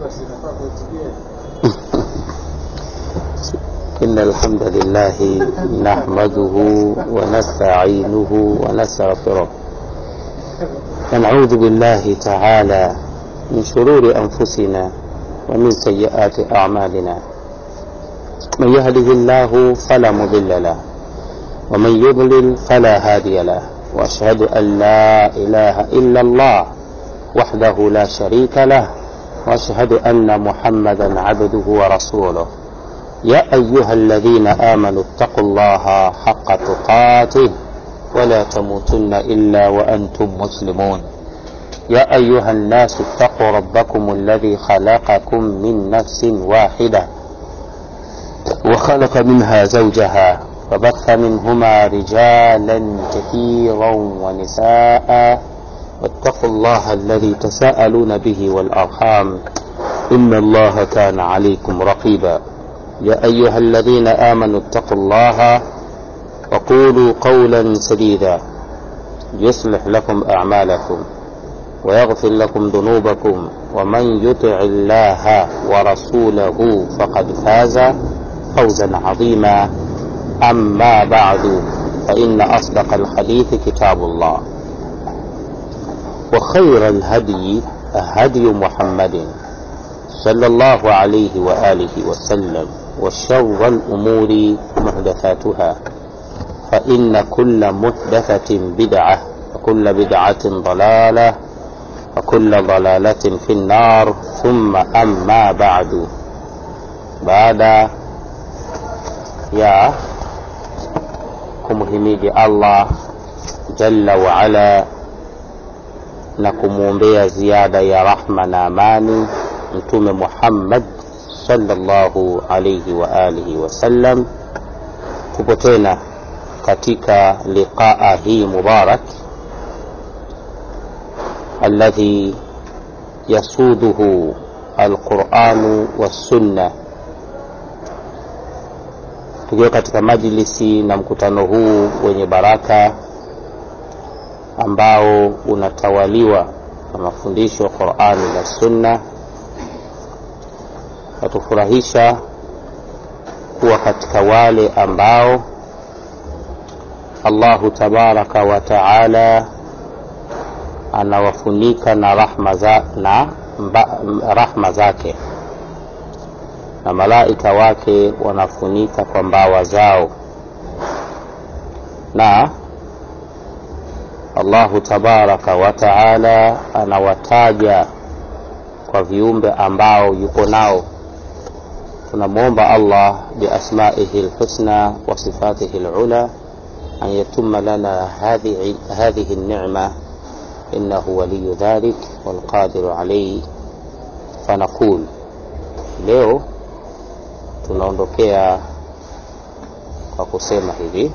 إن الحمد لله نحمده ونستعينه ونستغفره ونعوذ بالله تعالى من شرور أنفسنا ومن سيئات أعمالنا. من يهده الله فلا مضل له ومن يضلل فلا هادي له. وأشهد أن لا إله إلا الله وحده لا شريك له وأشهد أن محمدا عبده ورسوله. يا أيها الذين آمنوا اتقوا الله حق تقاته ولا تموتن إلا وأنتم مسلمون. يا أيها الناس اتقوا ربكم الذي خلقكم من نفس واحدة وخلق منها زوجها وبث منهما رجالا كثيرا ونساء واتقوا الله الذي تساءلون به والأرحام إن الله كان عليكم رقيبا. يا أيها الذين آمنوا اتقوا الله وقولوا قولا سديدا يصلح لكم أعمالكم ويغفر لكم ذنوبكم ومن يطع الله ورسوله فقد فاز فوزا عظيما. أما بعد فإن أصدق الحديث كتاب الله وخير الهدي هدي محمد صلى الله عليه وآله وسلم وشر الأمور محدثاتها فإن كل محدثة بدعة وكل بدعة ضلالة وكل ضلالة في النار. ثم أما بعد. بعد يا kumhimidi Allah jalla wa ala na kumuombea ziada ya rahma na amani mtume Muhammad sallallahu alayhi wa alihi wasallam. Tupo tena katika liqaa hii mubarak alladhi yasuduhu alquranu wassunna, tukiwa katika majlisi na mkutano huu wenye baraka ambao unatawaliwa na mafundisho ya Qur'ani na Sunna. Natufurahisha kuwa katika wale ambao Allahu tabaraka wa taala anawafunika na rahma zake na malaika wake wanafunika kwa mbawa zao, na Allahu tabaraka wa taala anawataja kwa viumbe ambao yupo nao. Tunamuomba Allah bi asma'ihi al-husna wa sifatihi al-ula an yatumma lana hadhihi an-ni'ma innahu waliyyu dhalik wal qadiru alayhi. Fanaqul, leo tunaondokea kwa kusema hivi: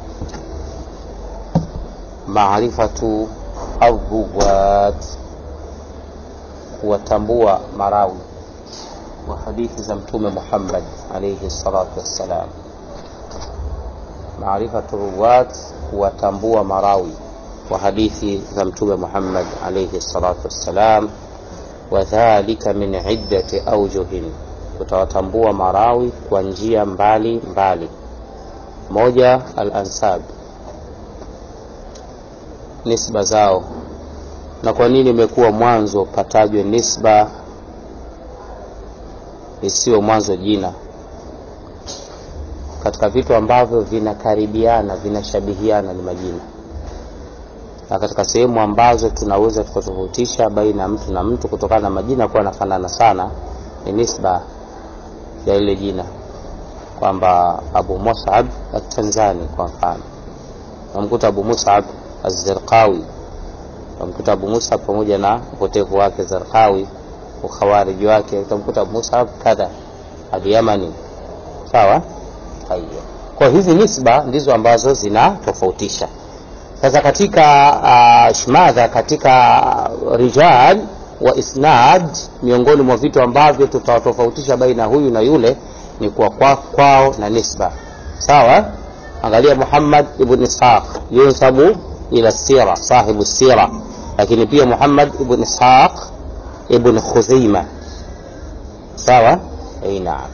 maarifatu ar-ruwat, kuwatambua marawi wa hadithi za mtume Muhammad alayhi salatu wassalam. Maarifatu ar-ruwat, kuwatambua marawi wa hadithi za mtume Muhammad alayhi salatu wassalam. Wa dhalika min iddati awjuhin, tutawatambua marawi kwa njia mbali mbali. Moja, al-ansab, nisba zao. Na kwa nini imekuwa mwanzo patajwe nisba isiyo mwanzo jina? Katika vitu ambavyo vinakaribiana, vinashabihiana ni majina, na katika sehemu ambazo tunaweza tukatofautisha baina mtu na mtu kutokana na majina kuwa yanafanana sana ni nisba ya ile jina, kwamba Abu Mus'ab at-Tanzani kwa mfano, namkuta Abu Mus'ab az-Zarqawi, namkuta Abu Mus'ab pamoja na upotevu wake Zarqawi, ukhawariji wake, utamkuta Abu Mus'ab kadha al-Yamani. Sawa? Haya, kwa hizi nisba ndizo ambazo zinatofautisha. Sasa katika shmadha, katika rijal wa isnad, miongoni mwa vitu ambavyo tutawatofautisha baina huyu na yule ni kwa kwao na nisba. Sawa? Angalia Muhammad ibn Ishaq yunsabu ila sira, sahibu sira, lakini pia Muhammad ibn Ishaq ibn Khuzaimah sawa. Naam,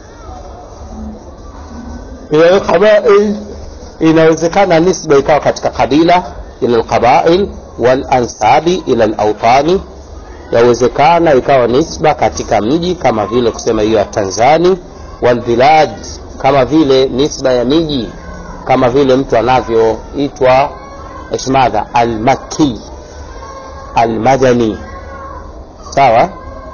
ila qabail inawezekana nisba ikawa katika kabila ila alqabail wal ansabi ila alawtani, yawezekana ikawa nisba katika mji kama vile kusema hiyo ya Tanzania, wal bilad kama vile nisba ya miji kama vile mtu anavyoitwa ishmadha al-Makki al-Madani, sawa.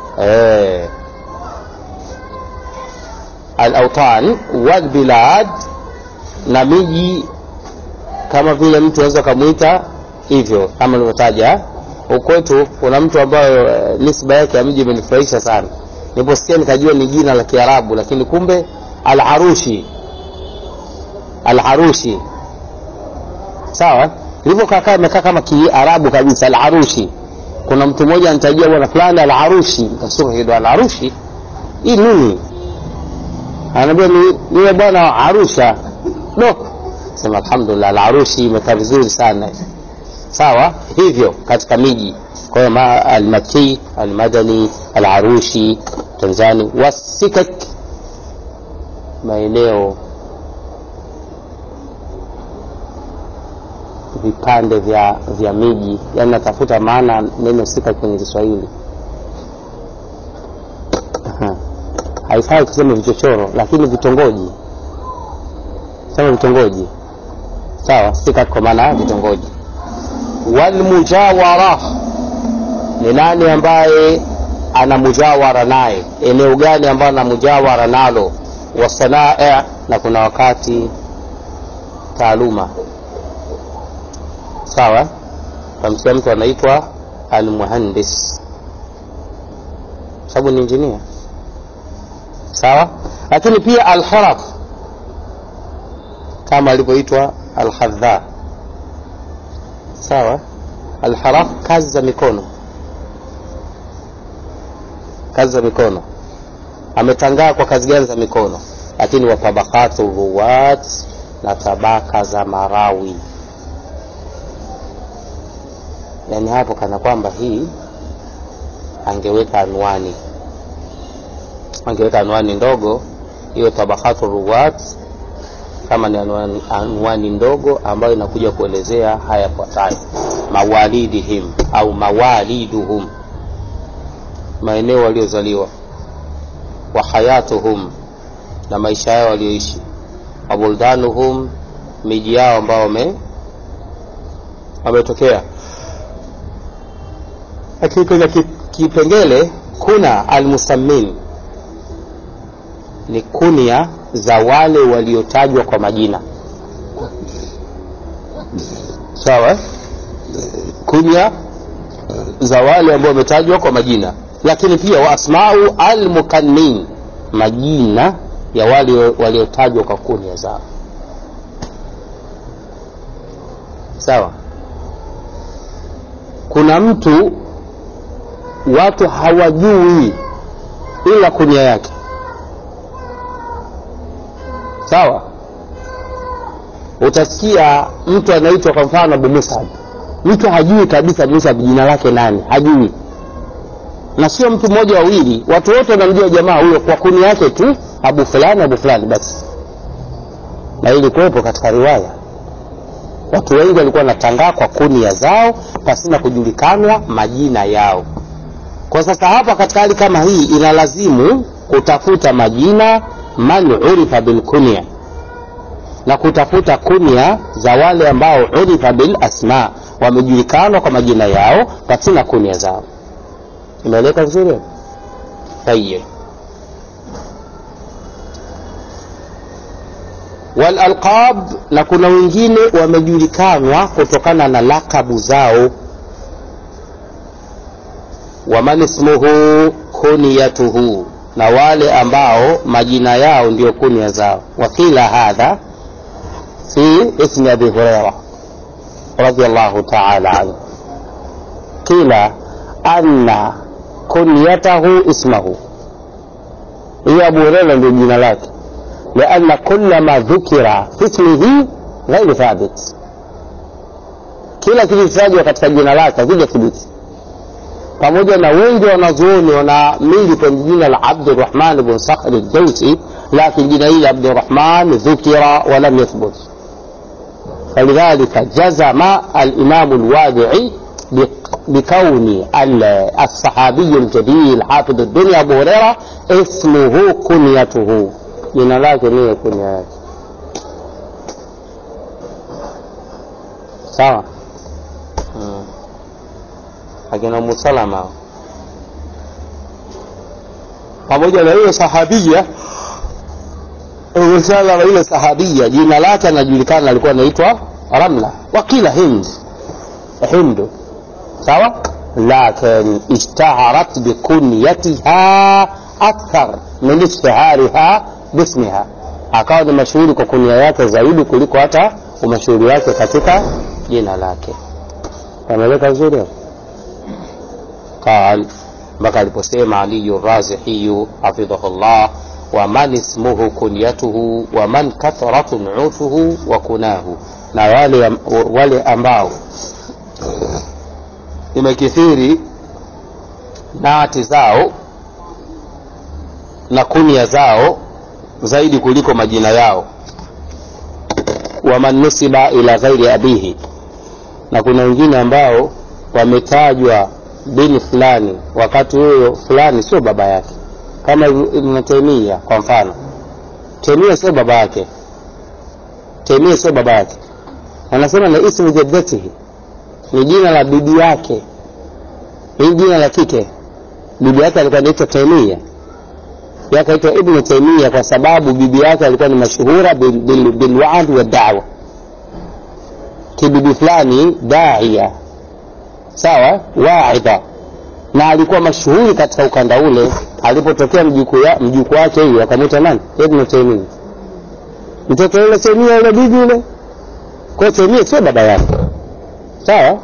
Al-awtan wal bilad na miji kama vile mtu anaweza kumuita hivyo kama nilivyotaja. Ukwetu kuna mtu ambaye nisba yake ya mji imenifurahisha sana, niliposikia nikajua ni jina la Kiarabu, lakini kumbe Al-Arushi. Al-Arushi, sawa. Hivyo kaka amekaa kama Kiarabu kabisa, Al-Arushi. Kuna mtu mmoja anitajia bwana fulani Al-Arushi, nikasema hiyo Al-Arushi hii nini? Anambia ni bwana Arusha. Sema alhamdulillah, Al-Arushi imekaa vizuri sana, sawa. Hivyo katika miji, kwa hiyo al-Makki, al-Madani, al-Arushi, Tanzania, wasikak maeneo vipande vya miji, yani natafuta maana neno sika kwenye Kiswahili. Haifai kusema vichochoro, lakini vitongoji, sema vitongoji, sawa. Sika kwa maana vitongoji. Wal mujawara, ni nani ambaye ana mujawara naye, eneo gani ambalo ana mujawara nalo. Wasanaa, na kuna wakati taaluma, sawa. Kama mtu anaitwa al-muhandis, sababu ni engineer, sawa. Lakini pia al-haraf, kama alipoitwa al-hadha, sawa. Al-haraf kazi za mikono, kazi za mikono. Ametangaa kwa kazi gani za mikono. Lakini wa tabaqatu ruwat, na tabaka za marawi. Yani hapo kana kwamba hii angeweka anwani ndogo, hiyo tabaqatu ruwat kama ni anwani ndogo ambayo inakuja kuelezea haya yafuatayo: mawalidihim au mawaliduhum, maeneo waliozaliwa, wa hayatuhum, na maisha yao walioishi, wa buldanuhum, miji yao ambao wametokea. Lakini kwenye kipengele kuna al-musammin, ni kunia za wale waliotajwa kwa majina, sawa. Kunia za wale ambao wametajwa kwa majina. Lakini pia wa asma'u al-mukannin, majina ya wale waliotajwa kwa kunia zao, sawa. Kuna mtu watu hawajui ila kunia yake, sawa. Utasikia mtu anaitwa kwa mfano Abu Musab, mtu hajui kabisa Musab jina lake nani, hajui. Na sio mtu mmoja wawili, watu wote wanamjua jamaa huyo kwa kunia yake tu, Abu fulani basi. Na ili kuwepo katika riwaya, watu wengi walikuwa wanatangaa kwa kunia zao pasina kujulikanwa majina yao. Kwa sasa hapa katika hali kama hii inalazimu kutafuta majina man urifa bil kunya, na kutafuta kunya za wale ambao urifa bil asma, wamejulikanwa kwa majina yao pasina kunya zao. Imeeleka vizuri? Tayeb. Wal alqab, na kuna wengine wamejulikanwa kutokana na lakabu zao. Wa man ismuhu kuniyatuhu, na wale ambao majina yao ndio kunia zao. Wakila hadha fi ismi Abi Hurairah radiyallahu ta'ala anhu, kila anna kunyatahu ismahu, hiyo Abu Hurairah ndio jina lake. لأن كل ما ذكر في اسمه غير ثابت, kila kilichotajwa katika jina lake hakijathibiti. pamoja na wengi wanazuoni wanaamini kwenye jina la Abdurrahman ibn Sakhr al-Dawsi, lakini jina hili Abdurrahman dhukira wa lam yathbut. فلذلك جزم الإمام الوادعي بكون الصحابي الجليل حافظ الدنيا أبو هريرة اسمه كنيته، jina lake ni kunya yake. Sawa. Akina Musalama pamoja na ile sahabia, Musalama ile sahabia jina lake anajulikana alikuwa anaitwa Ramla wakila Hindu. sawa, lakin ishtaharat bikunyatiha akthar min ishtihariha bismiha, akawa ni mashuhuri kwa kunia yake zaidi kuliko hata umashuhuri wake katika jina lake. Ameleka vizuri قال mpaka aliposema Ali Razihi hafidhahullah, wa man ismuhu kunyatuhu wa man kathratu nu'utuhu wa kunahu, na wale ambao imekithiri naati zao na kunya zao zaidi kuliko majina yao. Wa man nusiba ila ghairi abihi, na kuna wengine ambao wametajwa bin fulani wakati huyo fulani sio baba yake, kama Ibn Taymiyyah kwa mfano. Taymiyyah sio baba yake, anasema na ismu jaddatihi, ni jina la bibi yake, ni jina la kike. Bibi yake alikuwa anaitwa Taymiyyah, yakaitwa Ibn Taymiyyah kwa sababu bibi yake alikuwa ni mashuhura bil wa'd wa da'wa, kibibi fulani da'iya, sawa, wa'idha, na alikuwa mashuhuri katika ukanda ule. Alipotokea mjukuu wake huyo akamwita nani? Ibn Taymiyyah, mtoto yule Taymiyyah yule bibi yule. Kwa Taymiyyah sio baba yake, sawa.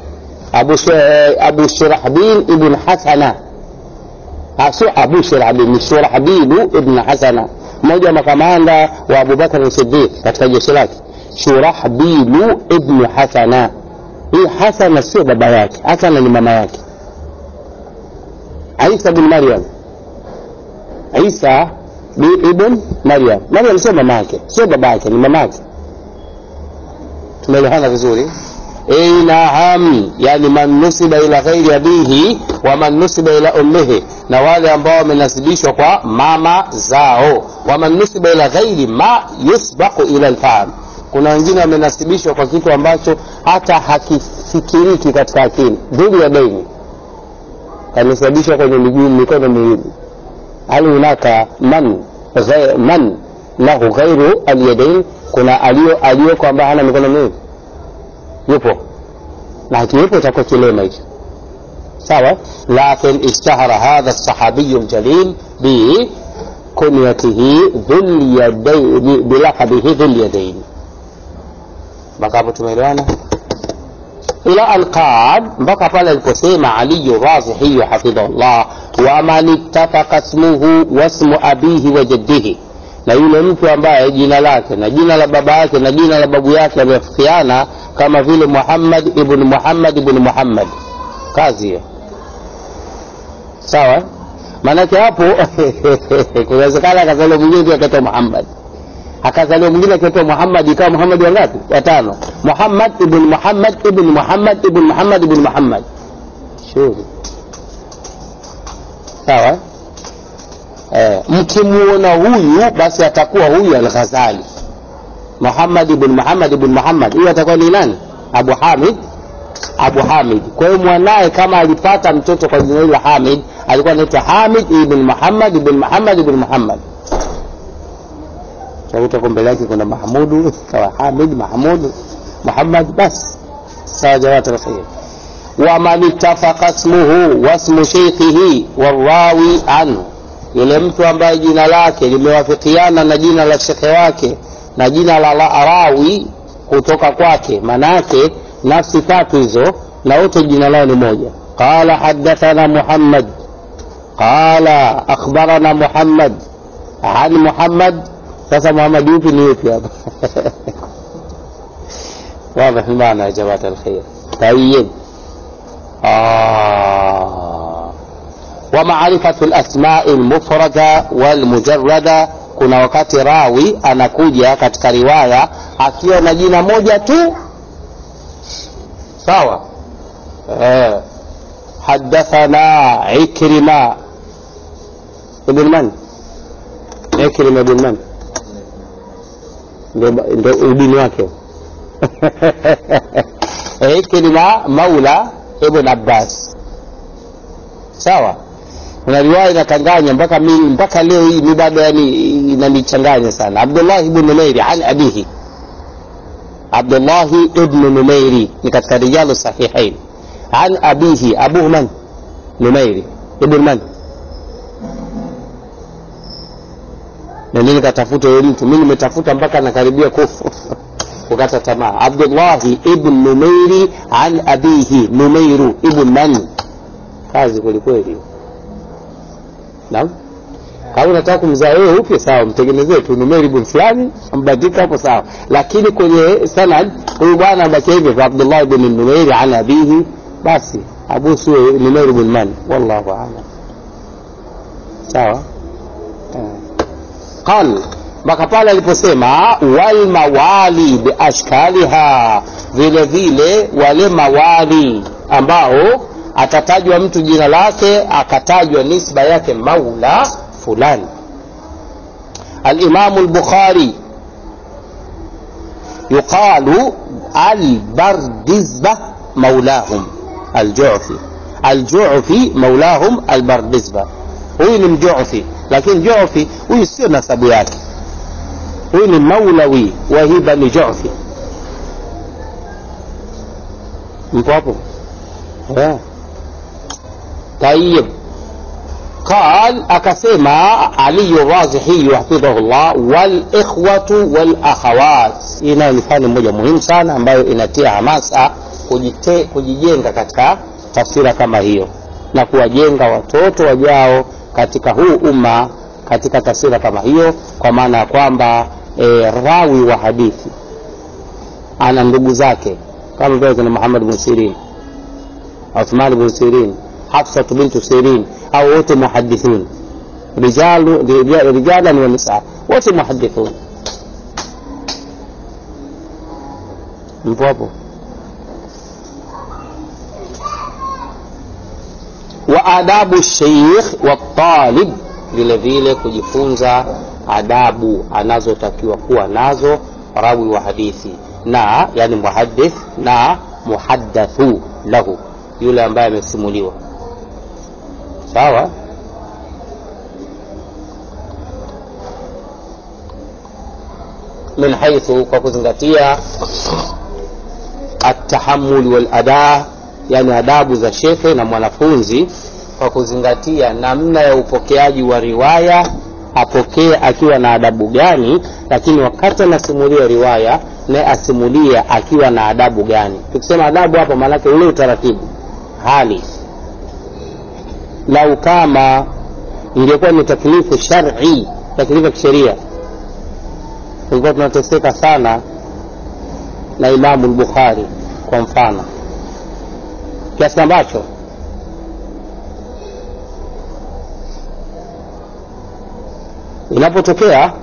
Abu Shurahbil ibn Hasana, sio Abu Shurahbil, ni Shurahbil ibn Hasana, mmoja wa makamanda wa Abu Bakr as-Siddiq katika jeshi lake. Shurahbil ibn Hasana, hii Hasana sio baba yake, Hasana ni mama yake. Isa bin Maryam, Isa ibn Maryam, Maryam sio mama yake, sio baba yake, ni mama yake. Tumeelewana vizuri? Naam, yani man nusiba ila ghairi abihi wa man nusiba ila ummihi, na wale ambao wamenasibishwa kwa mama zao. Wa man nusiba ila ghairi ma yusbaqu ila al-fahm, kuna wengine wamenasibishwa kwa kitu ambacho hata hakifikiriki katika akili. Dhul yadaini, kanasibishwa kwenye mikono miwili. Hali unaka man lahu ghairu al-yadain, kuna aliyo kwamba hana mikono miwili, yupo na akiwepo itakuwa kilema hicho, sawa. Lakin ishtahara hadha as-sahabi al-jalil bi kunyatihi dhul yadayn, bilaqabihi dhul yadayn. Mpaka hapo tumeelewana? Ila alqad, mpaka pale aliposema Ali Razihi hafidhahullah, wa man ittafaqa ismuhu wa ismu abihi wa jaddihi, na yule mtu ambaye jina lake na jina la baba yake na jina la babu yake yamefikiana, kama vile Muhammad ibn Muhammad ibn Muhammad, kazi hiyo, sawa. Maana hapo kunawezekana akazaliwa mwingine akaitwa Muhammad, akazaliwa mwingine akaitwa Muhammad, ikawa Muhammad wangapi? Watano. Muhammad ibn Muhammad ibn Muhammad ibn Muhammad ibn Muhammad, shughuli, sawa. Mkimuona huyu basi atakuwa huyu al-Ghazali, Muhammad ibn Muhammad ibn Muhammad, huyu atakuwa ni nani? Abu Hamid. Kwa hiyo mwanae kama alipata mtoto kwa jina la Hamid, alikuwa anaitwa Hamid ibn Muhammad ibn Muhammad ibn Muhammad. Kwa mbele yake kuna Mahmudu, sawa, Hamid, Mahmud, Muhammad, bas sawa, jawat al-khair. Wa man ittafaqa ismuhu wa ismu shaykhihi warawi anhu, yule mtu ambaye jina lake limewafikiana na jina la shekhe wake na jina la rawi kutoka kwake, manake nafsi tatu hizo na wote jina lao ni moja. Qala hadathana Muhammad, qala akhbarana Muhammad an Muhammad. Sasa Muhammad yupi ni yupi hapa? Wazi maana ya jamaa al-khair. Tayyib, Wa ma'rifatu al-asma'i al-mufrada wal-mujarrada, kuna wakati rawi anakuja katika riwaya akiwa na jina moja tu, sawa. Hadathana Ikrima ibn man, Ikrima ibn man ndio ibn wake Ikrima maula ibn Abbas, sawa. Kuna riwaya inakanganya mpaka leo hii ni bado, yani inanichanganya sana. Abdullah ibn Numairi an abihi, Abdullah ibn Numairi ni katika rijalu sahihain. An abihi, abuhu man? Numairi ibn man? Na nini katafuta yule mtu? Mimi nimetafuta mpaka nakaribia kufa kukata tamaa. Abdullah ibn Numairi an abihi, Numairu ibn man? Kazi kweli kweli. Naam, kama unataka kumzaa wewe upya, sawa, mtengenezee tu Numairi ibn fulani, ambadilika hapo, sawa. Lakini kwenye sanad huyu bwana abaki hivyo, Abdullah ibn Numairi an abihi, basi abu sio Numairi ibn man, wallahu a'lam, sawa. Qal, mpaka pale aliposema wal mawali bi ashkaliha, vile vile wale mawali ambao atatajwa mtu jina lake akatajwa nisba yake maula fulani. Al-Imam al-Bukhari yuqalu al-Bardizbah maulahum al-Ju'fi, al-Ju'fi maulahum al-Bardizbah. Huyu ni mju'fi, lakini Ju'fi huyu sio nasabu yake, huyu ni maulawi wa hiba ni Ju'fi. mpo hapo? طيب. قال akasema Ali al-Razihi hafidhahullah, wal ikhwatu wal akhawat. Ina mfano mmoja muhimu sana ambayo inatia hamasa kujijenga katika tafsira kama hiyo na kuwajenga watoto wajao katika huu umma katika tafsira kama hiyo, kwa maana ya kwamba rawi wa hadithi ana ndugu zake kama vile kuna Muhammad ibn Sirin, Uthman ibn Sirin, Hafsa bint Sirin, au wote muhaddithun, rijalan wa nisaa, wote muhaddithun. Mpo hapo? Wa adabu shaykh wa talib, vile vile kujifunza adabu anazotakiwa kuwa nazo rawi wa hadithi, na yani muhaddith na muhaddathu lahu, yule ambaye amesimuliwa, sawa. Min haythu, kwa kuzingatia at-tahammul wal ada, yani adabu za shekhe na mwanafunzi, kwa kuzingatia namna ya upokeaji wa riwaya, apokee akiwa na adabu gani, lakini wakati anasimulia riwaya na asimulia akiwa na adabu gani. Tukisema adabu hapa maana yake ule utaratibu, hali. Lau kama ingekuwa ni taklifu shar'i, taklifu kisheria, tulikuwa tunateseka sana na Imam al-Bukhari kwa mfano, kiasi ambacho inapotokea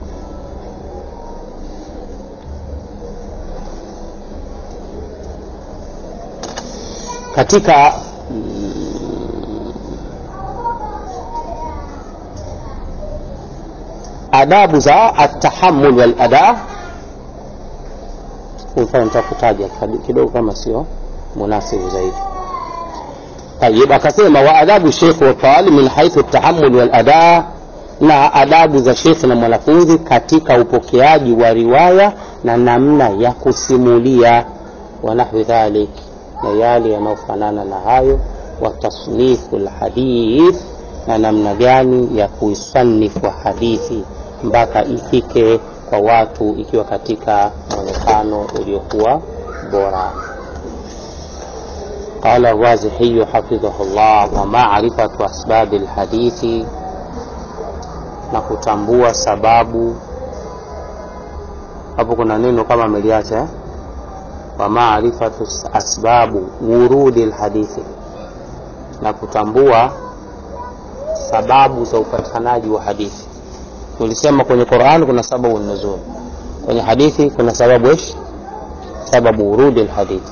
katika adabu za at-tahammul wal ada, mfano nitakutaja kidogo kama sio munasibu zaidi. Tayeb, akasema wa adabu shaykh wa talib min haythu at-tahammul wal ada, na adabu za shekhi na mwanafunzi katika upokeaji wa riwaya na namna ya kusimulia, wa nahwi dhalik, na yale yanayofanana na hayo, wa tasniful hadith, na namna gani ya kuisanifu hadithi mpaka ifike kwa watu ikiwa katika mwonekano uliokuwa bora. قال الرازحي حفظه الله ومعرفة أسباب الحديث, na kutambua sababu. Hapo kuna neno kama ameliacha, wa ma'rifatu asbabu wurudi alhadithi, na kutambua sababu za upatikanaji wa hadithi. Tulisema kwenye Qur'an kuna sababu nuzul, kwenye hadithi kuna sababu ish, sababu urudi alhadith.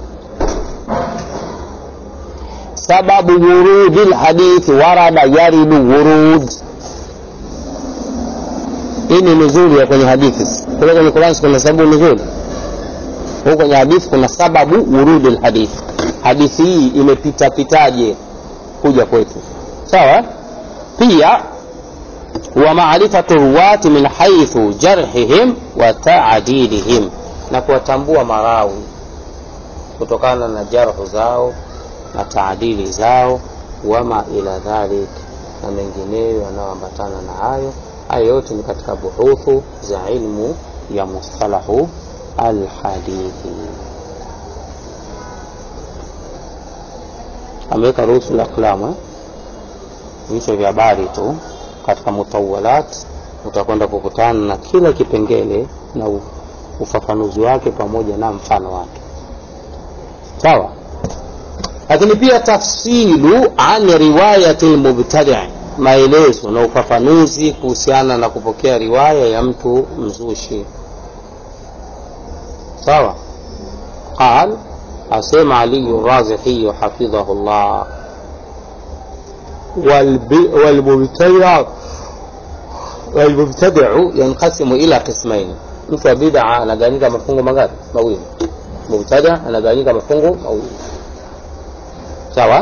Sababu urudi alhadith warada yaridu urud, hii ni nuzuli ya kwenye hadithi. Kwenye Qur'an kuna sababu nuzul, huko kwenye hadithi kuna sababu urudi alhadith. Hadithi hii imepita pitaje kuja kwetu, sawa? Pia wa ma'rifatu ruwati min haythu jarhihim wa ta'dilihim, na kuwatambua marawi kutokana na jarhu zao na taadili zao, wama ila dhalik, na mengineyo yanayoambatana na hayo. Hayo yote ni katika buhuthu za ilmu ya mustalahu alhadithi. Ameweka ruhusu aqlam, vichwa vya habari tu. Katika mutawalat utakwenda kukutana na kila kipengele na ufafanuzi wake pamoja na mfano wake, sawa? Lakini pia tafsilu an riwayati almubtadi', maelezo na ufafanuzi kuhusiana na kupokea riwaya ya mtu mzushi, sawa? قال أسمع علي الرازحي حفظه الله والمبتدع ينقسم إلى قسمين. mtu bid'a anagawanyika mafungu mangapi? Mawili. Mubtada anagawanyika mafungu mawili, sawa?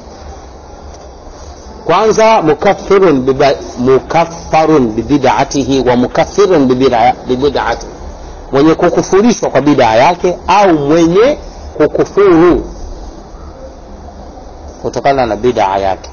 Kwanza mukaffarun bibid'atihi wa mukaffirun bibid'atihi, mwenye kukufurishwa kwa bid'a yake au mwenye kukufuru kutokana na bid'a yake.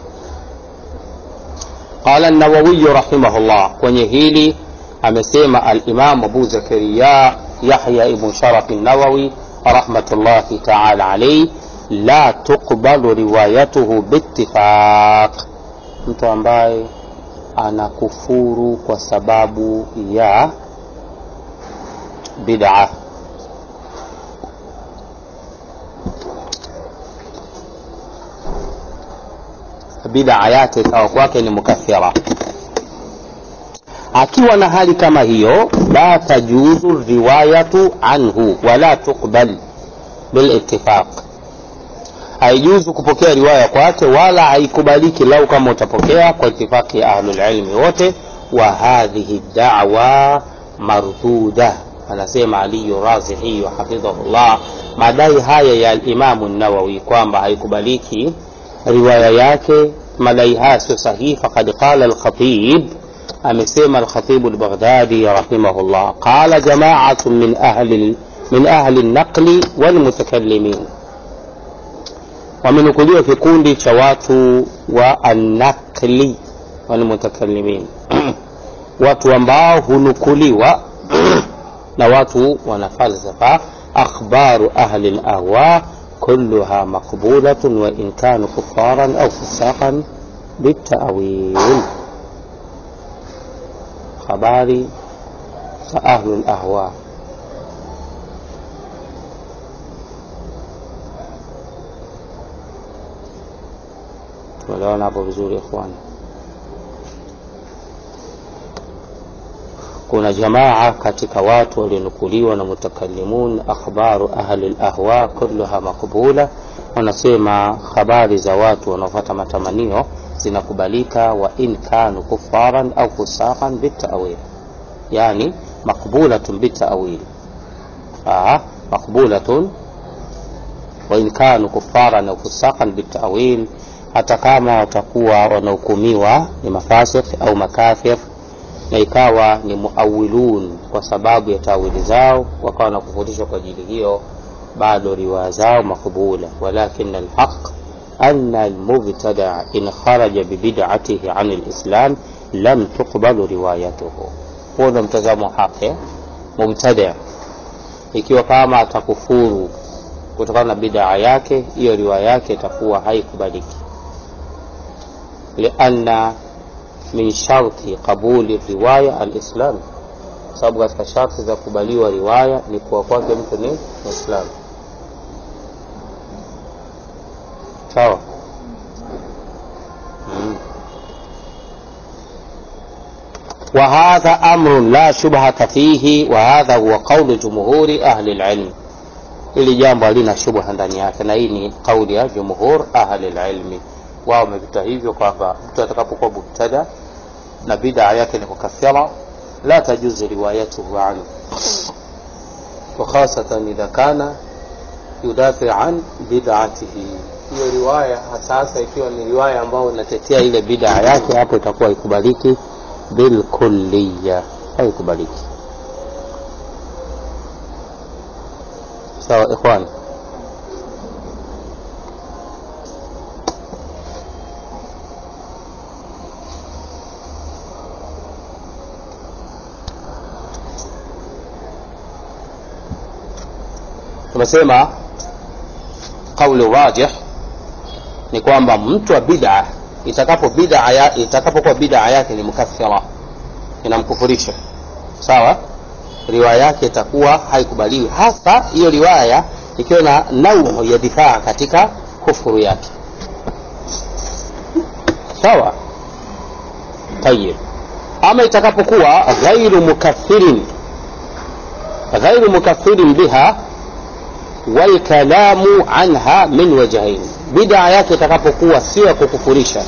قال النووي رحمه الله, kwenye hili amesema al-Imam Abu Zakaria Yahya ibn Sharaf an-Nawawi rahmatullahi ta'ala alayhi, la tuqbalu riwayatuhu bittifaq, mtu ambaye anakufuru kwa sababu ya bid'a, bid'a yake kwa kwake ni mukaffira, akiwa na hali kama hiyo, la tajuzu riwayatu anhu wala tuqbal bil ittifaq, haijuzu kupokea riwaya kwake wala haikubaliki lau kama utapokea kwa ittifaqi ya ahlul ilmi wote. Wa hadhihi da'wa marduda, anasema Ali Razihi hafidhahullah, madai haya ya al-Imam an-Nawawi kwamba haikubaliki riwaya yake, madai haya sio sahihi. Faqad qala al-Khatib, amesema al-Khatib al-Baghdadi rahimahullah, qala jama'atun min ahli an-naqli wal mutakallimin, wamenukuliwa kikundi cha watu wa an-naqli wal mutakallimin watu ambao hunukuliwa na watu wana falsafa. akhbaru ahli al-ahwa kulluha maqbulatun wa in kanu kuffaran aw fusaqan bitawil, habari za ahli al-ahwa tunaona hapo vizuri ikhwan. Kuna jamaa katika watu walionukuliwa na mutakallimun, akhbaru ahli al-ahwa kulluha maqbula, wanasema habari za watu wanaofuata matamanio zinakubalika, wa in kanu kuffaran au fusaqan bitawil, yani maqbulatun bitawil, maqbulatun wa in kanu kuffaran au fusaqan bitawil, hata kama watakuwa wanahukumiwa ni mafasik au makafir na ikawa ni muawilun kwa sababu ya tawili zao, wakawa na kufundishwa kwa ajili hiyo, bado riwaya zao makubula. Walakin alhaq anna almubtada in kharaja bibid'atihi an alislam lam tuqbalu riwayatuhu. Huo mtazamo haki. Mubtada ikiwa kama atakufuru kutokana na bid'a yake, hiyo riwaya yake itakuwa haikubaliki, lianna min sharti qabuli riwaya al-islam, sababu katika sharti za kubaliwa riwaya ni kuwa kwake mtu ni Muislam, sawa? وهذا أمر لا شبهة فيه وهذا هو قول جمهور أهل العلم. ili jambo halina shubha ndani yake, na hii ni kauli ya jumhur ahli alilmi. Wao wamepita hivyo kwamba mtu atakapokuwa mubtada na bid'a yake ni mukaffira la tajuzu riwayatuhu anhu, wa khasatan idha kana yudafi an bid'atihi. Hiyo riwaya hasa ikiwa ni riwaya ambayo inatetea ile bid'a yake, hapo itakuwa ikubaliki bil kulliyya, haikubaliki. sawa ikhwan? Tunasema kauli rajih ni kwamba mtu wa bid'a itakapokuwa bid'a yake ni mukaffira, inamkufurisha, sawa, riwaya yake itakuwa haikubaliwi, hasa hiyo riwaya ikiwa na nau ya difaa katika kufuru yake, sawa. Tayeb, ama itakapokuwa ghairu mukaffirin biha wal kalamu anha min wajhain, bid'a yake itakapokuwa sio ya kukufurisha,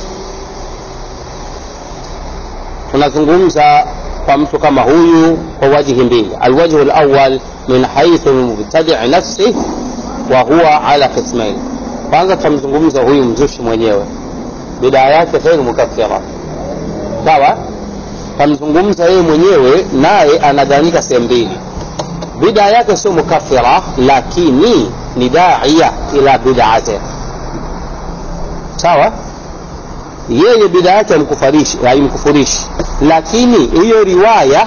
tunazungumza kwa mtu kama huyu kwa wajhi mbili. Alwajhu alawwal min haythu almubtadi' nafsi wa huwa ala qismain. Kwanza tumzungumza huyu mzushi mwenyewe, bid'a yake ghairu mukaffira, sawa. Tumzungumza yeye mwenyewe, naye anadhanika sehemu mbili. Bid'a yake sio mukaffira, lakini ni da'iya ila bid'ati, sawa. Yeye bid'a yake haimkufurishi, lakini hiyo riwaya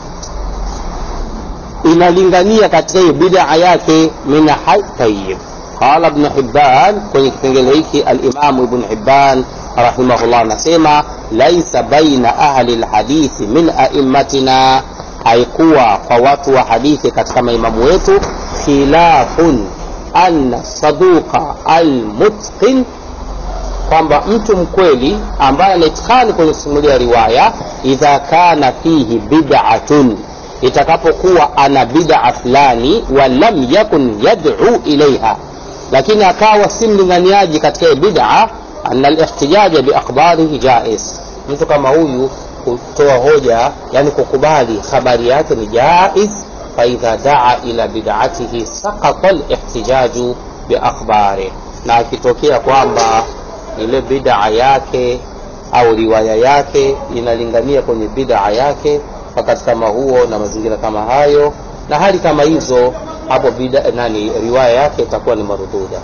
inalingania katika hiyo bid'a yake. Min tayyib, qala ibn Hibban, kwenye kipengele hiki al-Imam ibn Hibban rahimahullah anasema laisa baina ahli al-hadith min a'immatina, haikuwa kwa watu wa hadithi katika maimamu wetu khilafun anna saduqa al-mutqin, kwamba mtu mkweli ambaye anaitqani kwenye kusimulia riwaya, idha kana fihi bid'atun, itakapokuwa ana bid'a fulani, wa lam yakun yad'u ilaiha, lakini akawa si mlinganiaji katika bid'a, anna al-ihtijaja bi akhbarihi jaiz. Mtu kama huyu kutoa hoja, yani kukubali habari yake ni jaiz. Fa idha da'a ila bid'atihi saqata al-ihtijaju bi akhbarihi, na akitokea kwamba ile bid'a yake au riwaya yake inalingania kwenye bid'a yake, wakati kama huo na mazingira kama hayo na hali kama hizo, hapo bid'a riwaya yake itakuwa ni marududa.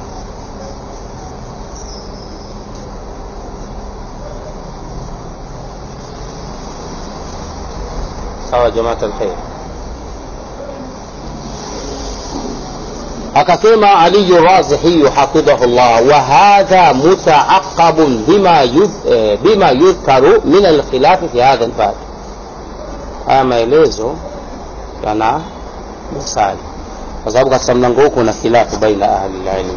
sawa jamaat alkhair. akasema Ali Razihi hafidhahu Allah, wa hadha mutaaqqabun bima yudhkaru min alkhilaf fi hadha albab. Haya maelezo yana msali, kwa sababu katika mlango huu kuna khilafu baina ahli alilm,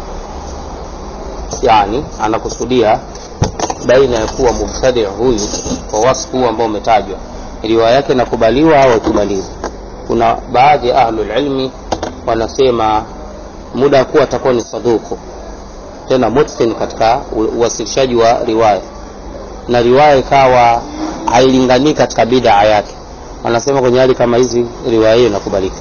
yani anakusudia baina ya kuwa mubtadi' huyu kwa wasfu ambao umetajwa, riwaya yake inakubaliwa au haikubaliwi. Kuna baadhi ya ahli alilm wanasema muda kuwa atakuwa ni saduku tena mutqin katika uwasilishaji wa riwaya, na riwaya ikawa hailingani katika bid'a yake, wanasema kwenye hali kama hizi riwaya hiyo inakubalika.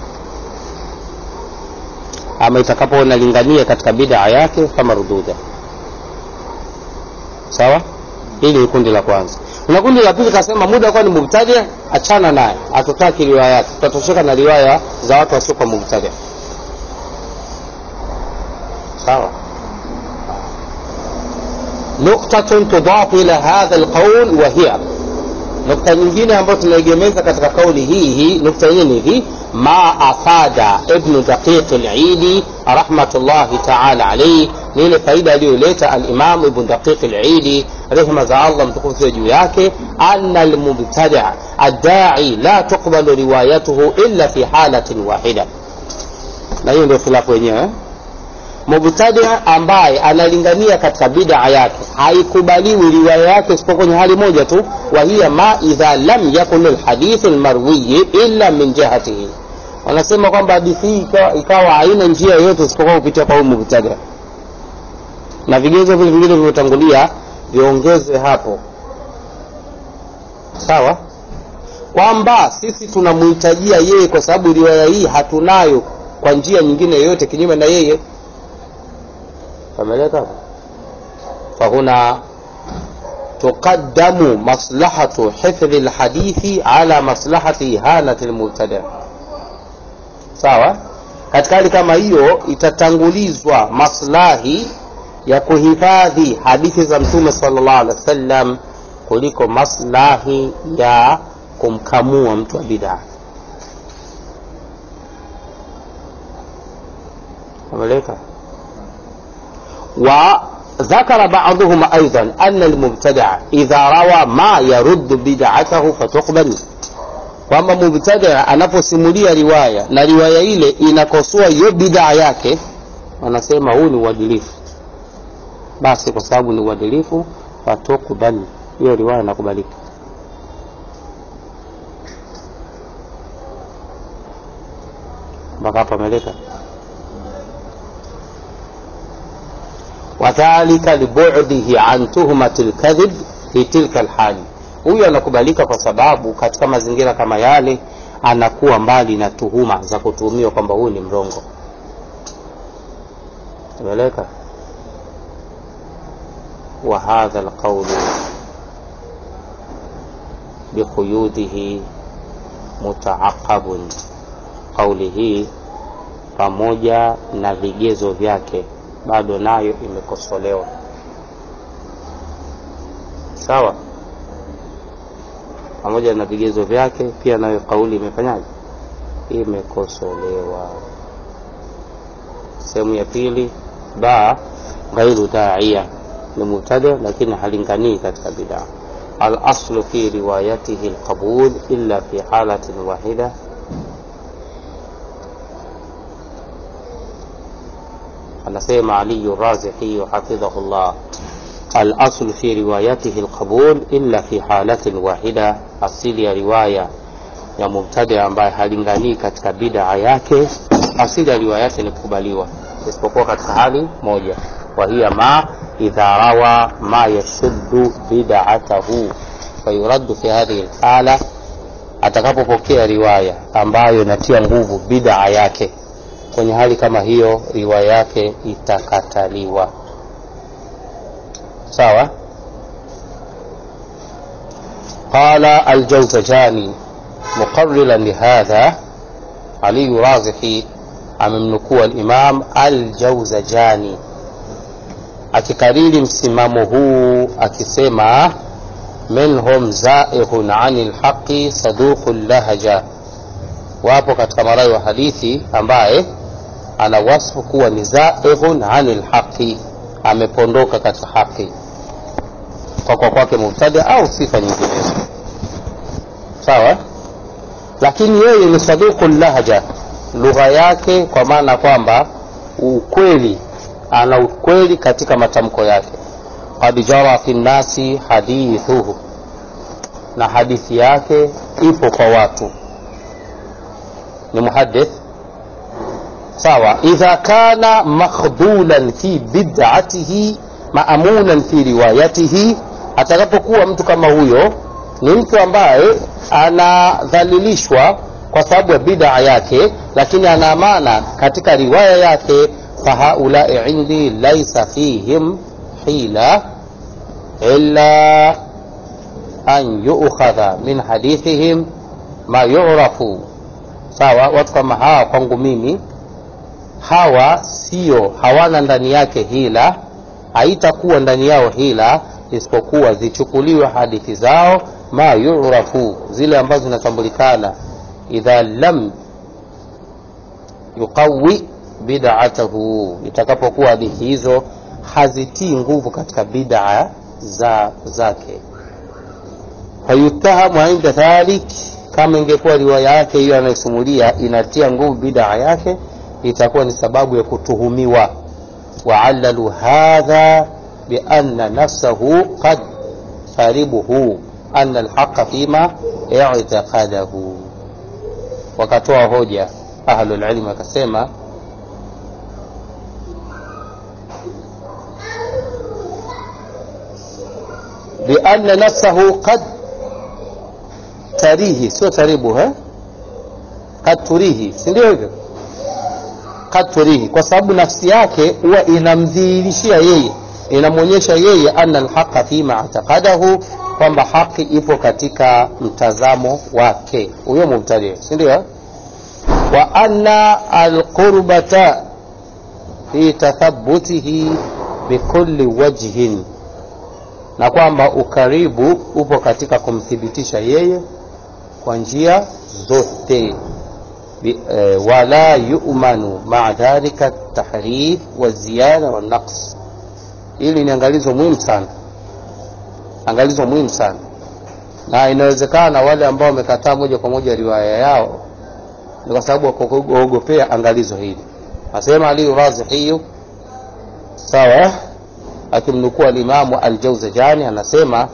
Ama itakapo inalingania katika bid'a yake kama rududa, sawa. Hili ni kundi la kwanza. Na kundi la pili kasema muda kwa ni mubtadi', achana naye, hatutaki riwaya yake, tutatosheka na riwaya za watu wasio kwa mubtadi', sawa. نقطة تضاف إلى هذا القول وهي نقطة nyingine ambayo tunaegemeza katika kauli hii. Nukta hii ma afada ibn Daqiq al-Eid rahmatullahi ta'ala alayhi, ni ile faida aliyoleta al-Imam ibn Daqiq al-Eid rehma za Allah mtukufu juu yake, anna al-mubtadi' ad-da'i la tuqbalu riwayatuhu illa fi halatin wahida. Na hiyo ndio khilafu yenyewe. Mubtadi' ambaye analingania katika bid'a yake haikubaliwi riwaya yake isipokuwa kwenye hali moja tu, wa hiya ma idha lam yakun alhadith almarwi illa min jihatihi. Wanasema kwamba hadithi hii ikawa haina njia yoyote isipokuwa kupitia kwa mubtadi', na vigezo vile vingine vilivyotangulia viongezwe hapo. Sawa, kwamba sisi tunamhitajia yeye kwa sababu riwaya hii hatunayo kwa njia nyingine yoyote kinyume na yeye. Fameleka fahuna tuqaddamu maslahatu hifdhi alhadithi ala maslahati ihanati almubtadi'. Sawa, katika hali kama hiyo itatangulizwa maslahi ya kuhifadhi hadithi za Mtume sallallahu alaihi wasallam kuliko maslahi ya kumkamua mtu wa bid'a. Fameleka. وذكر بعضهم أيضا أن المبتدع إذا روى ما يرد بدعته فتقبل. kwamba mubtadi' anaposimulia riwaya na riwaya ile inakosoa hiyo bid'a yake, wanasema huu ni uadilifu, basi kwa sababu ni uadilifu fatukubali, hiyo riwaya inakubalika. mpaka hapa meleka. Wadhalika libu'dihi an tuhmati alkadhib fi tilka alhali, huyo anakubalika kwa sababu katika mazingira kama yale anakuwa mbali na tuhuma za kutuhumiwa kwamba huyu ni mrongo. Tumeleka. Wa hadha alqawl biquyudihi mutaaqqabun, kauli hii pamoja na vigezo vyake bado nayo imekosolewa. Sawa, pamoja na vigezo vyake pia nayo kauli imefanyaje, imekosolewa. Sehemu ya pili, ba ghairu da'iya, ni mubtadi' lakini halinganii katika bid'a. Al-aslu fi riwayatihi al-qabul illa fi halatin wahida. anasema Ali Razihi hafidhahullah, al-aslu fi riwayatihi al-qabul illa fi halatin wahida, asili ya riwaya ya mubtadi' ambaye halinganii katika bid'a yake, asili ya riwaya yake ni kukubaliwa isipokuwa katika hali moja, wa hiya ma idha rawa ma yashuddu bid'atahu fayuraddu fi hadhihi al-hala, atakapopokea riwaya ambayo inatia nguvu bid'a yake, kwenye hali kama hiyo riwaya yake itakataliwa. Sawa. Qala al-Jawzajani muqarrilan lihadha, Ali Razihi amemnukua al-Imam al-Jawzajani akikariri msimamo huu akisema, minhum za'ihun 'anil haqqi saduqul lahaja, wapo katika marai wa hadithi ambaye ana wasfu kuwa ni za'ihun 'anil haqqi, amepondoka katika haki kwa kwake mubtadi au sifa nyinginezo. Sawa, lakini yeye ni saduqul lahaja, lugha yake kwa maana kwamba ukweli, ana ukweli katika matamko yake. Qad jara fi nasi hadithuhu, na hadithi yake ipo kwa watu, ni muhaddith. Sawa, idha kana makhdulan fi bid'atihi ma'amunan fi riwayatihi, atakapokuwa mtu kama huyo ni mtu ambaye anadhalilishwa kwa sababu ya bid'a yake, lakini ana amana katika riwaya yake, fahaulai indi laysa fihim hila illa an yu'khadha min hadithihim ma yu'rafu. Sawa, watu kama hawa kwangu mimi, hawa sio, hawana ndani yake hila, haitakuwa ndani yao hila isipokuwa zichukuliwe hadithi zao ma yu'rafu, zile ambazo zinatambulikana, idha lam yuqawi bid'atahu, itakapokuwa hadithi hizo hazitii nguvu katika bid'a zake. Hayutahamu inda dhalik, kama ingekuwa riwaya yake hiyo anayosimulia inatia nguvu bid'a yake, itakuwa ni sababu ya kutuhumiwa وعللوا هذا بأن نفسه قد تربه أن الحق فيما اعتقده. wakatoa hoja ahlul ilm wakasema بأن نفسه قد تريه sio taribu قد تريه si ndio hivyo قد تريه kwa sababu nafsi yake huwa inamdhihirishia yeye inamuonyesha yeye anna alhaqa fima ataqadahu kwamba haki ipo katika mtazamo wake huyo mubtadi si ndio wa anna alqurbata fi tathabbutihi bikulli wajhin na kwamba ukaribu upo katika kumthibitisha yeye kwa njia zote wala yu'manu ma'a dhalika tahrif wa ziyada wa naqs. Hili ni angalizo muhimu sana na inawezekana wale ambao wamekataa moja kwa moja riwaya yao ni kwa sababu wakuogopea angalizo hili. Asema Ali Razihi sawa akimnukuu al-Imam al-Jawzajani anasema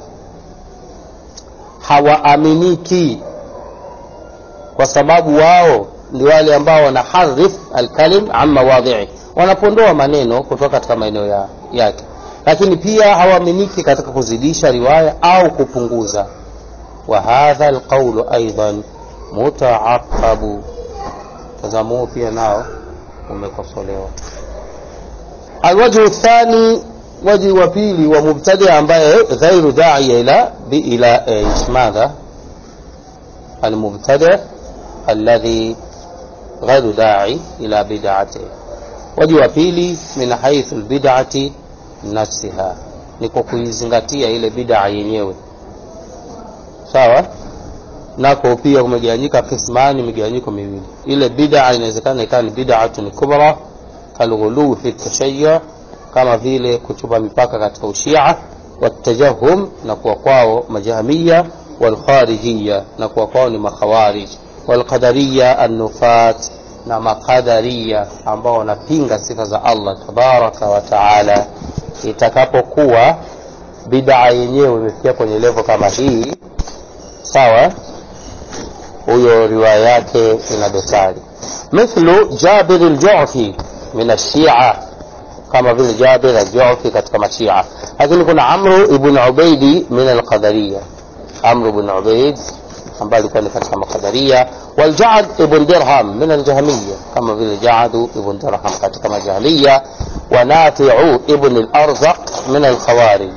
hawaaminiki kwa sababu wao ni wale ambao wanaharif al-kalim amma wadhi'i wanapondoa maneno kutoka katika maeneo yake lakini pia hawaaminiki katika kuzidisha riwaya au kupunguza. Wa hadha al-qawl aidan muta'aqqabu tazamu pia nao umekosolewa. Al-wajhu athani wajhi wa pili wa mubtadi ambaye ghairu da'i ila ismadha al-mubtadi alladhi ghairu da'i ila bid'ati. Wajhi wa pili min haythu al-bid'ati nafsiha ni kwa kuizingatia ile bid'a yenyewe sawa nako pia kumegawanyika kismani migawanyiko miwili. Ile bid'a inawezekana ikawa ni bid'atun kubra kalghulu fi tashayyu kama vile kuchupa mipaka katika ushia watajahum na kuwa kwao majahmiya wal kharijiyya na kuwa kwao ni makhawarij wal qadariyya an-nufat na maqadariyya ambao wanapinga sifa za Allah tabaraka wa taala. Itakapokuwa bid'a yenyewe imefikia kwenye level kama hii sawa huyo riwaya yake ina dosari. Mithlu Jabir al-Ju'fi min ash-Shi'a kama vile Jabir al-Ju'fi katika mashia. Lakini kuna Amr ibn Ubayd min al-Qadariyya Amr ibn Ubayd ambaye alikuwa ni katika maqadariya wal Ja'd ibn Dirham min al-Jahmiyya kama vile Ja'd ibn Dirham katika majahiliya wa Nafi'u ibn al-Arzaq min al-Khawarij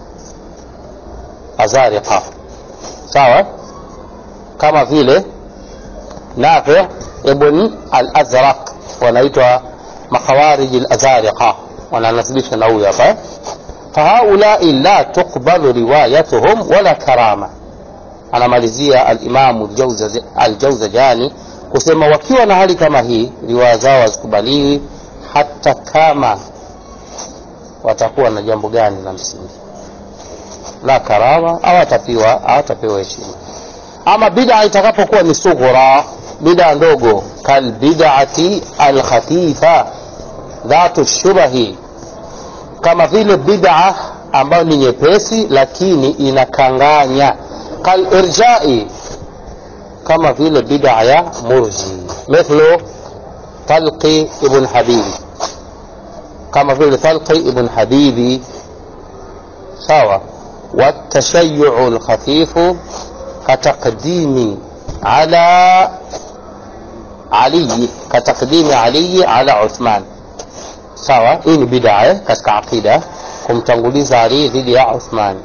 azariqa sawa kama vile Nafi' ibn al-Azraq wanaitwa makhawarij al-azariqa wananasibisha na huyo hapa. Fahaula la tuqbalu riwayatuhum wala karama. Anamalizia al-Imam al-Jawzajani kusema wakiwa na hali kama hii riwaya zao hazikubaliwi hata kama watakuwa na jambo gani la msingi la karama au atapewa heshima. Ama bid'a itakapokuwa ni sughra bid'a ndogo kal bid'ati al-khafifa dhatu shubahi kama vile bid'a ambayo ni nyepesi lakini inakanganya kal irja'i kama vile bid'a ya murji mithlu Talqi ibn Habibi kama vile Talqi ibn Habibi sawa wa tashayyu' al-khafif كتقديم على علي على عثمان sawa hii ni bid'a katika aqida kumtanguliza Ali dhidi ya Uthman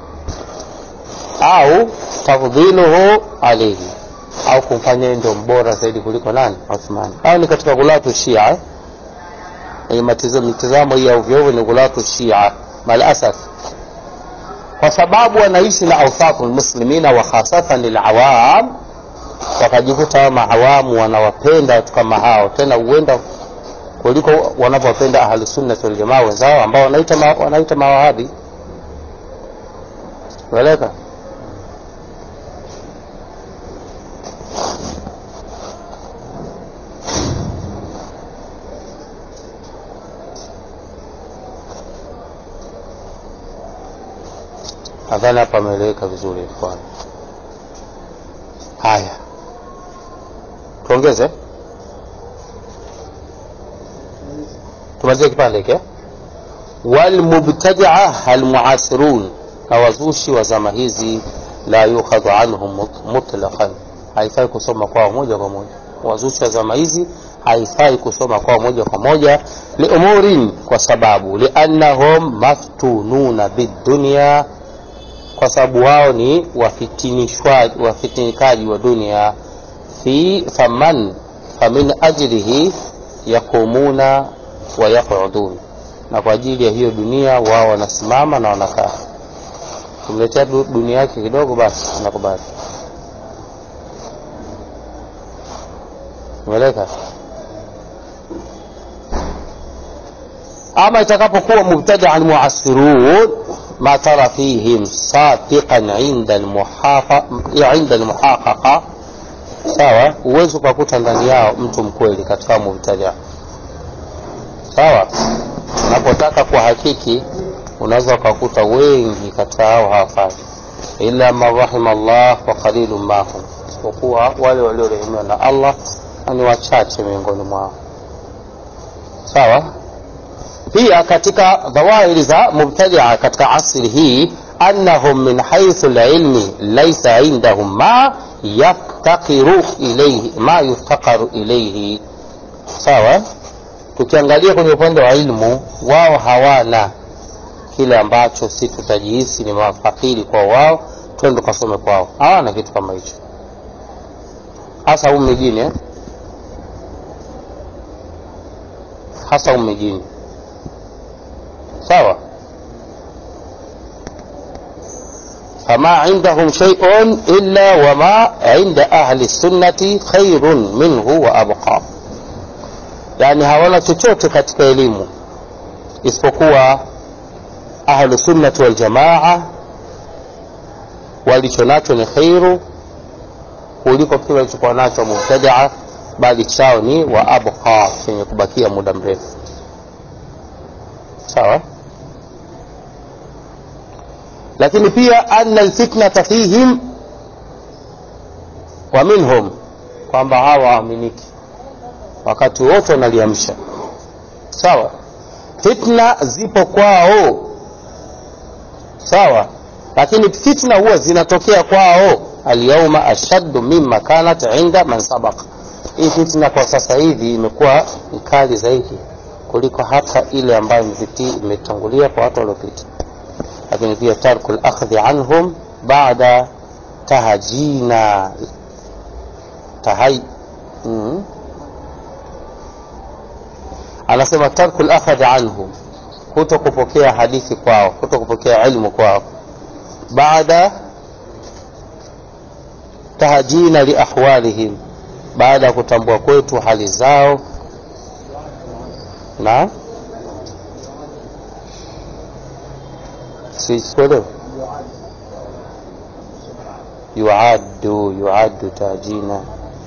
au tafdhiluhu alayhi au kumfanya ndio mbora zaidi kuliko nani Uthman au ni katika gulatu Shia mitazamo ya ovyo ni gulatu Shia mal asaf kwa sababu wanaishi na awsaful muslimina wa khasatan lil awam wakajikuta maawamu wanawapenda watu kama hao tena huenda kuliko wanapopenda ahlus sunna wal jamaa wenzao ambao wanaita mawahabi waleka Nadhani hapa ameeleweka vizuri kwa. Haya. Tuongeze. Tumazie kipande hiki. Wal mubtadi'a al mu'asirun, awazushi wa zama hizi la yukhadhu anhum mutlaqan, haifai kusoma kwa moja kwa moja. Wazushi wa zama hizi haifai kusoma kwa moja kwa moja, li umurin, kwa sababu liannahum maftununa bidunya, kwa sababu wao ni wafitinikaji wa dunia. Famin ajlihi yakumuna wa yaqudun, na kwa ajili ya hiyo dunia wao wanasimama na wanakaa. Tumletea dunia yake kidogo basi tunakubali. Umeeleka? Ama itakapokuwa mubtadi'an mu'assirun, ma tara fihim satiqan 'inda al-muhaqaqa, sawa, uwezo kukuta ndani yao mtu mkweli katika mubtadi'a, sawa. Unapotaka kuhakiki unaweza kukuta wengi katika hao hawafai, illa man rahimallah wa qalilun ma hum, isipokuwa wale waliorehemiwa na Allah ni wachache miongoni mwao, sawa. Pia katika dhawahiri za mubtadi'a katika asri hii, annahum min haythu al-ilmi laysa indahum ma yaftaqiru ilayhi, sawa. Tukiangalia kwenye upande wa ilmu, wao hawana kile ambacho sisi tutajihisi ni mafakiri kwa wao twende kusome kwao. Hawana kitu kama hicho, hasa umejini hasa umejini, sawa. fama indahum shay'un illa wama inda ahli sunnati khairun minhu wa abqa, yani hawana chochote katika elimu isipokuwa ahli sunnati wal jamaa walichonacho ni khairu kuliko kile walichokuwa nacho mubtadi'a, bali chao ni wa abqa, chenye kubakia muda mrefu, sawa. Lakini pia anna alfitnata fihim wa minhum, kwamba hawa waaminiki wakati wote wanaliamsha, sawa. Fitna zipo kwao, sawa, lakini fitna huwa zinatokea kwao. Al-yawma ashaddu mimma kanat 'inda man sabaq, hii fitna kwa sasa hivi imekuwa kali zaidi kuliko hata ile ambayo imetangulia kwa watu waliopita. Lakini pia tarkul akhdhi anhum baada tahajina anasema tarkul akhdhi anhum, kutokupokea hadithi kwao, kutokupokea ilmu kwao, baada tahajina li ahwalihim, baada kutambua kwetu hali zao. Na sikuelewa, yuaddu tahjina,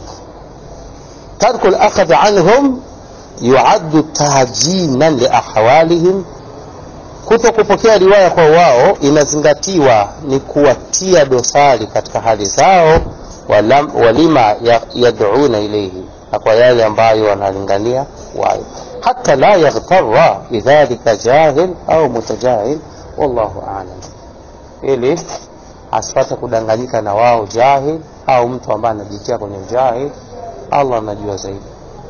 tarku al-akhadh anhum yuaddu tahjinan li ahwalihim, kutokupokea riwaya kwa wao inazingatiwa ni kuwatia dosari katika hali zao, walima yad'una ilayhi, na kwa yale ambayo wanalingania wao, hata la yaghtarra bidhalika jahil au mutajahil, wallahu a'lam, ili asipate kudanganyika na wao jahil au mtu ambaye anajitia kwenye jahil. Allah anajua zaidi.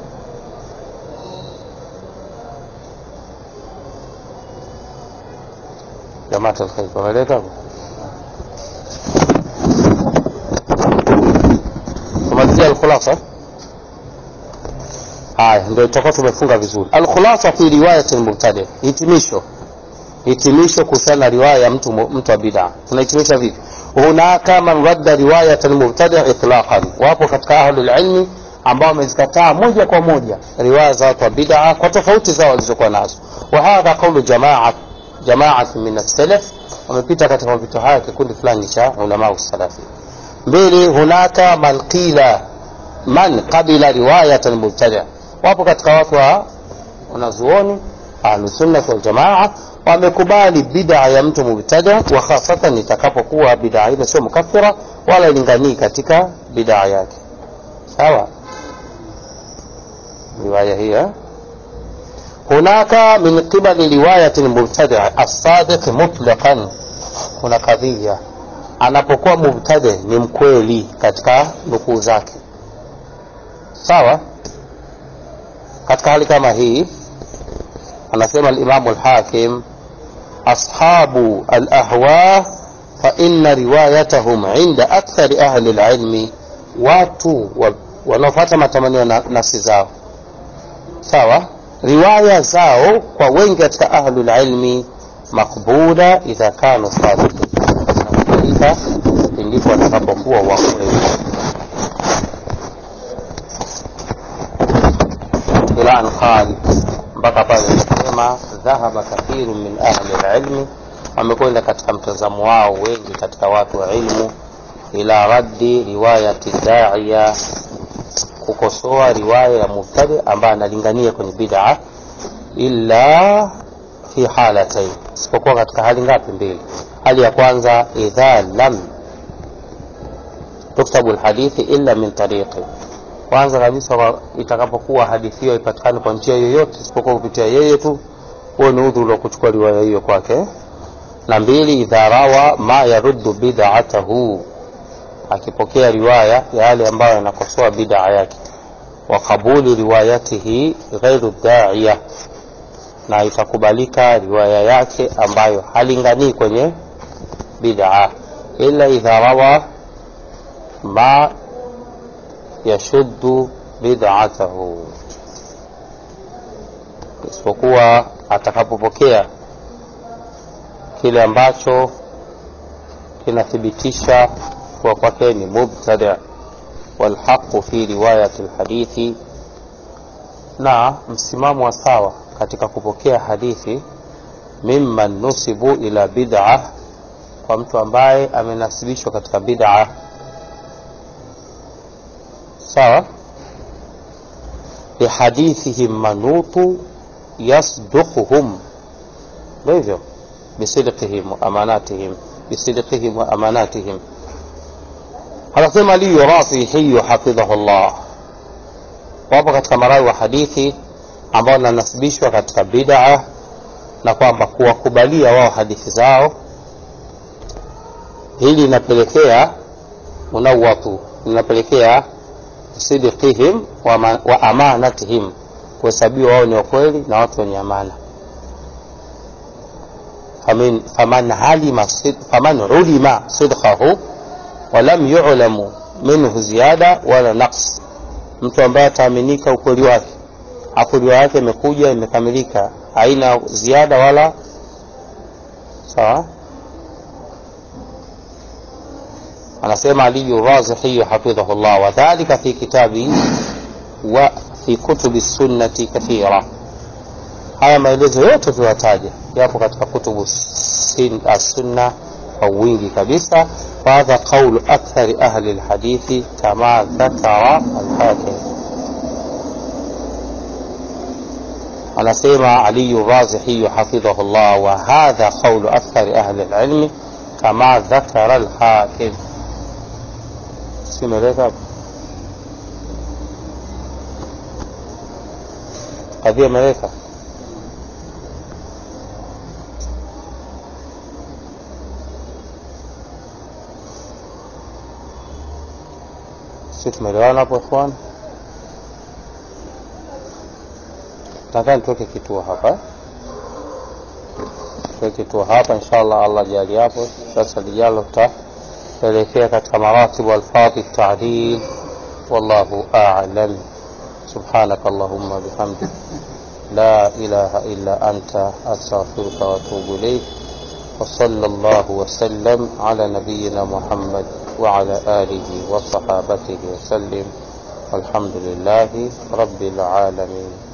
jamaa alkhair, tumeleka kumalizia al-khulasa. Haya ndio tutakuwa tumefunga vizuri. Al-khulasa fi riwayat al-mubtadi', hitimisho kuhusiana riwaya ya mtu wa bid'a. Tunahitimisha vipi? Hunaka man radda riwayat al-mubtadi' itlaqan, wapo katika ahlul ilmi ambao wamezikataa moja kwa moja riwaya za watu wa bid'a kwa tofauti zao walizokuwa nazo. Wa hadha qawlu jama'at min as-salaf, wamepita katika mapito haya kikundi fulani cha ulama wa salafi. Mbili, hunaka man qabila riwayat al-mubtadi', wapo katika watu wa wanazuoni ahlus sunnah wal jamaa wamekubali bid'a ya mtu mubtada, wa hasatan itakapokuwa bid'a ile sio mukaffira wala lingani katika bid'a yake. Sawa riwaya hii hunaka min qibali riwayati al-mubtada' as-sadiq mutlaqan. Kuna kadhia anapokuwa mubtada ni mkweli katika nukuu zake, sawa. Katika hali kama hii anasema al-Imam al-Hakim ashabu al-ahwa fa inna riwayatahum 'inda akthar ahli al-'ilm, watu wanaofuata matamanio nafsi zao, sawa, riwaya zao kwa wengi katika ahli al-'ilm makbula idha kanu sadiqin, ndipo atakapokuwa wa kweli. ila an qala, mpaka pale anasema dhahaba kathiru min ahli al-ilm, wamekwenda katika mtazamo wao wengi katika watu wa ilmu, ila raddi riwayati da'iya, kukosoa riwaya ya mubtadi ambaye analingania kwenye bid'a, illa fi halatayn, isipokuwa katika hali ngapi? Mbili. Hali ya kwanza, idha lam tuktabu alhadithi illa min tariqi, kwanza kabisa itakapokuwa hadithi hiyo ipatikane kwa njia yoyote isipokuwa kupitia yeye tu, huo ni udhuru wa kuchukua riwaya hiyo kwake. Na mbili, idha rawa ma yaruddu bid'atahu, akipokea riwaya yale ambayo yanakosoa bid'a yake, wa qabuli riwayatihi ghairu da'iya, na itakubalika riwaya yake ambayo halingani kwenye bid'a, illa idha rawa ma yashuddu bid'atahu, isipokuwa atakapopokea kile ambacho kinathibitisha kwa kwake ni mubtada, wal haqq fi riwayati alhadithi, na msimamo wa sawa katika kupokea hadithi, mimman nusibu ila bid'ah, kwa mtu ambaye amenasibishwa katika bid'ah, sawa, bihadithihim manutu yasduquhum, ndivyo bisidqihim wa amanatihim, bisidqihim wa amanatihim. Anasema li Rafihi hafidhahu Allah, wapo katika marawi wa hadithi ambao wanasibishwa katika bid'a, na kwamba kuwakubalia wao hadithi zao hili linapelekea munawatu, linapelekea sidqihim wa amanatihim, kuhesabiwa wao ni wakweli na watu wenye amana. faman ulima sidqahu wa lam yu'lamu minhu ziyada wala naqs, mtu ambaye ataaminika ukweli wake, ukweli wake imekuja imekamilika, haina ziada wala, sawa. Anasema Ali Razihi hafidhahu Allah, wa dhalika fi kitabi wa fi kutubi sunnati kathira. Haya maelezo yote tuyataja yapo katika kutubu sunna kwa wingi kabisa. Hadha qawlu akthari ahli alhadithi kama dhakara al-Hakim. Anasema Ali Razihi hafidhahu Allah, wa hadha qawlu akthari ahli alilm kama dhakara al-Hakim. Simeleka kadhia meleka tumeelewana hapo ikhwan. Nataka tuweke kituo hapa, inshallah Allah jali hapo. Sasa lijalo tutaelekea katika maratibu alfadhi at-ta'dil, wallahu a'lam. subhanakallahumma bihamdik la ilaha illa anta astaghfiruka wa atubu ilayk, wa sallallahu wa sallam ala nabiyyina Muhammad وعلى آله وصحابته وسلم، والحمد لله رب العالمين.